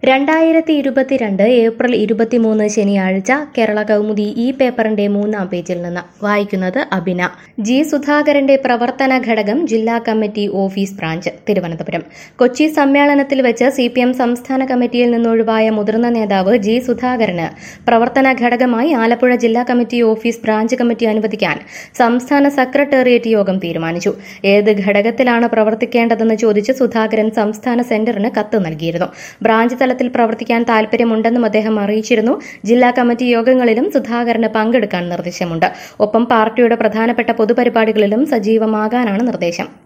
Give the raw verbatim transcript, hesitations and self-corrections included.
രണ്ടായിരത്തി ഇരുപത്തിരണ്ട് ഏപ്രിൽ ഇരുപത്തിമൂന്ന് ശനിയാഴ്ച കേരള കൗമുദി ഈ പേപ്പറിന്റെ മൂന്നാം പേജിൽ നിന്ന് വായിക്കുന്നത് അബിന. ജി സുധാകരന്റെ പ്രവർത്തന ഘടകം ജില്ലാ committee office branch Thiruvananthapuram. Kochi സമ്മേളനത്തിൽ വെച്ച് സി പി എം സംസ്ഥാന കമ്മിറ്റിയിൽ നിന്നൊഴിവായ മുതിർന്ന നേതാവ് ജി സുധാകരന് പ്രവർത്തന ഘടകമായി ആലപ്പുഴ ജില്ലാ കമ്മിറ്റി ഓഫീസ് ബ്രാഞ്ച് കമ്മിറ്റി അനുവദിക്കാൻ സംസ്ഥാന സെക്രട്ടേറിയറ്റ് യോഗം തീരുമാനിച്ചു. ഏത് ഘടകത്തിലാണ് പ്രവർത്തിക്കേണ്ടതെന്ന് ചോദിച്ച് സുധാകരൻ സംസ്ഥാന സെന്ററിന് കത്ത് നൽകിയിരുന്നു. ബ്രാഞ്ച് തലത്തിൽ പ്രവർത്തിക്കാൻ താൽപര്യമുണ്ടെന്നും അദ്ദേഹം അറിയിച്ചിരുന്നു. ജില്ലാ കമ്മിറ്റി യോഗങ്ങളിലും സുധാകരന് പങ്കെടുക്കാൻ നിർദ്ദേശമുണ്ട്. ഒപ്പം പാർട്ടിയുടെ പ്രധാനപ്പെട്ട പൊതുപരിപാടികളിലും സജീവമാകാനാണ് നിർദ്ദേശം.